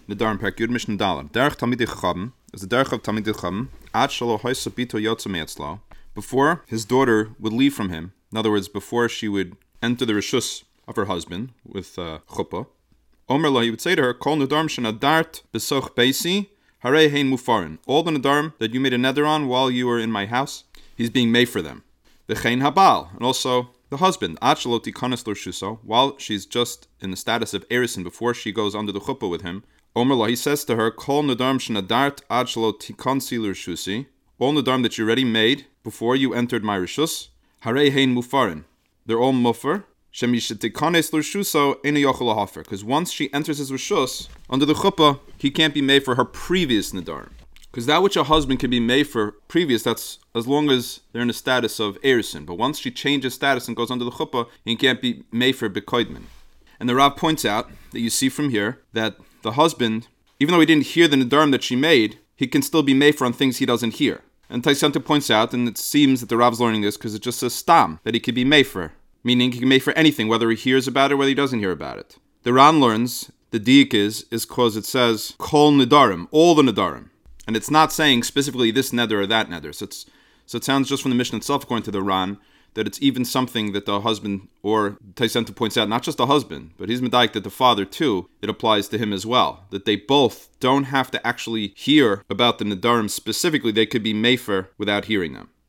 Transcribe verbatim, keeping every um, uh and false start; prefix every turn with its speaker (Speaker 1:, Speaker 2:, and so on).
Speaker 1: Nedarim Perek Yud Mishnah Dalet. Derech Talmidei Chacham is the derech of Talmidei Chacham. Ad shelo hoisa bito yotze me'etzlo. Before his daughter would leave from him, in other words, before she would enter the reshus of her husband with uh, chuppah, Omer lo, he would say to her, Kol nedarim shenadart besoch beisi, harei hein mufarin. All the nedarim that you made a neder on while you were in my house, he's being made for them. V'chein habal, and also the husband, ad shelo tikanas l'rshuso, while she's just in the status of erison before she goes under the chuppah with him. Omer lo, he says to her, Kol nedarim shenadart ad shelo tikansi l'rshusi. All nedarim that you already made before you entered my reshus, harei hein mufarin. They're all mufar. Because once she enters his reshus under the chuppah, he can't be made for her previous nedarim. Because that which a husband can be made for previous, that's as long as they're in the status of erison. But once she changes status and goes under the chuppah, he can't be made for bekoidman. And the Rav points out that you see from here that the husband, even though he didn't hear the nedarim that she made, he can still be made for on things he doesn't hear. And Taisanta points out, and it seems that the Rav's learning this because it just says stam, that he could be made for. Meaning he can make for anything, whether he hears about it or whether he doesn't hear about it. The Ran learns the diik is is because it says kol nedarim, all the nedarim, and it's not saying specifically this neder or that neder. So it's so it sounds just from the Mishnah itself, according to the Ran, that it's even something that the husband, or Taisenta points out, not just the husband, but he's medayik that the father too, it applies to him as well. That they both don't have to actually hear about the nedarim specifically; they could be mefer without hearing them.